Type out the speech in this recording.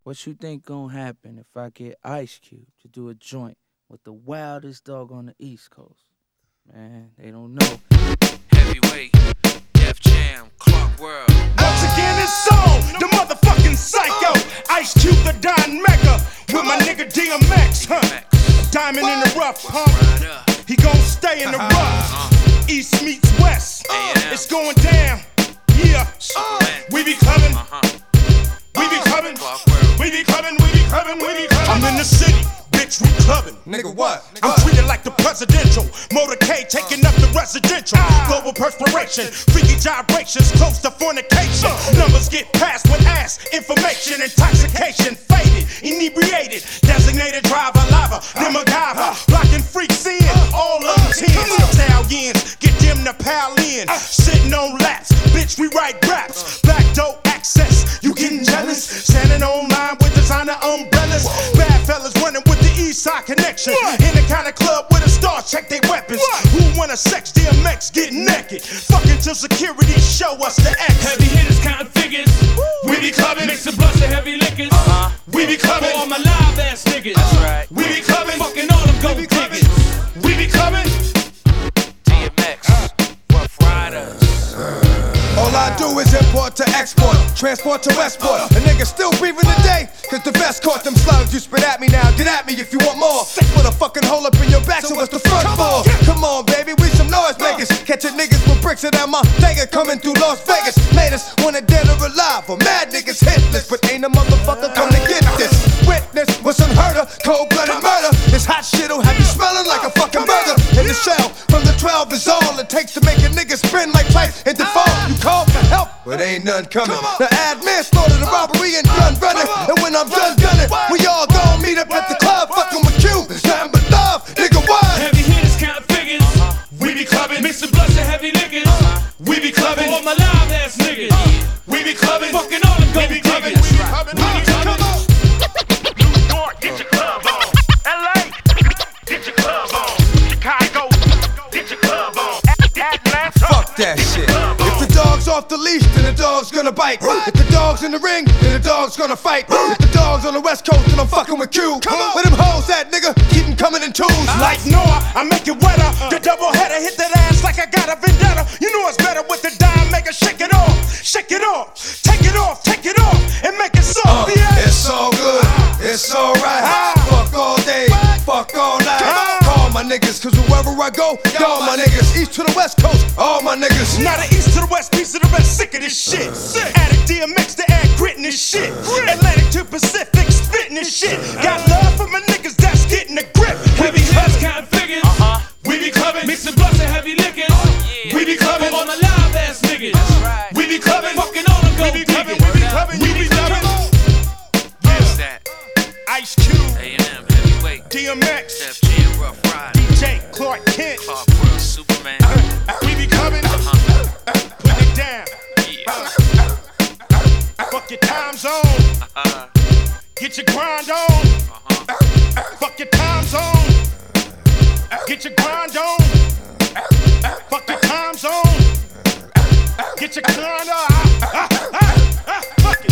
What you think gonna happen if I get Ice Cube to do a joint with the wildest dog on the East Coast? Man, they don't know. Heavyweight, Def Jam, Clark World. Once again, it's on the motherfucking psycho. Ice Cube, the Don Mecca, with my nigga DMX, huh? Diamond in the rough, huh? He gon' stay in the rough. East meets West, it's going down. Yeah, we be clubbing, we be clubbing, we be clubbing, we be clubbing, we be clubbing. I'm in the city. Bitch, we clubbing. Nigga, what? I'm treated like the presidential. Motorcade taking up the residential. Global perspiration, freaky gyrations, close to fornication. Numbers get passed with ass, information, intoxication, faded, inebriated, designated driver, lava, then MacGyver, blocking freaks in, all of them tens. Italians, get them to pal in, sitting on laps, bitch, we write raps. Back door access, you getting jealous? Standing online with designer umbrellas. Bad fellas running with the East Side connection. In the kind of club where the stars check their weapons. Who wanna sex DMX, get naked? Fucking till security show us the X. Heavy hitters, counting figures. We be clubbing, Mixing blunts and heavy liquors. we be clubbing, For all my live ass niggas. That's right. we be clubbing, Fucking all them gold we be clubbing, diggers. we be clubbing. DMX, Rough Riders. All I do is import to export, transport to Westport. A nigga still breathing today, cause the vest caught them slugs. You spit at me now, get at me if you want more. Put a fucking hole up in your back, so what's the front for? Come on, baby, we some noise makers. Catching niggas with bricks in my Vega coming through Las Vegas. Made us wanna dead or alive, or mad niggas hitless. But ain't a motherfucker come to get this. Witness what's unheard of, cold-blooded murder. This hot shit'll have you smelling like a fucking burger. And the shell from the 12 is all it takes to make a nigga spin like Price and default. You call for help, but ain't none coming. The admin started a robbery and gun running. And when I'm done gunning, we all gon' meet up at the club, fucking with you. Nothing but love, nigga, what? Heavy hitters, counting figures. We be clubbing, Mixing blunts and heavy liquors. we be clubbing, For all my live ass niggas. we be clubbing, Fucking all them we gold be clubbing, diggers. we be clubbing, we be clubbing. New York, get your club on. LA, get your club on. Chicago, get your club on. Atlanta, Fuck that shit. If the dog's off the leash, then the dog's gonna bite. If the dog's in the ring, then the dog's gonna fight. If the dog's on the West Coast, then I'm fucking with you. Where them hoes at, nigga? Keep them coming in twos. Like Noah, I make it wetter. The double header hit that ass like I got a vendetta. You know it's better with the dime, make it shake it off, shake it off, take it off, and make it soft. Yeah. It's all good, it's alright. Fuck all day, fuck all night. Call my niggas, cause wherever I go, y'all my niggas. East to the West Coast, all my niggas. Now the east to the west, east to the west, sick of this shit. Addict DMX to add grit in this shit. Atlantic to Pacific, spitting this shit. Got love for my niggas that's getting a grip. Heavy hitters, counting figures. We be clubbing, Mixing blunts and heavy liquors. we be clubbing, For all my live ass niggas. we be clubbing, Fucking all them we gold be clubbing, diggers. we be clubbing, we be clubbing. What's that? Ice Cube, A&M, Heavyweight, DMX, Def Jam, Rough Riders. DJ Clark Kent. Clark World, Superman. We be clubbing, put it down. Yeah. Fuck your time zone, get your grind on. Fuck your time zone, get your grind on. Fuck your time zone, get your grind on. Fuck it.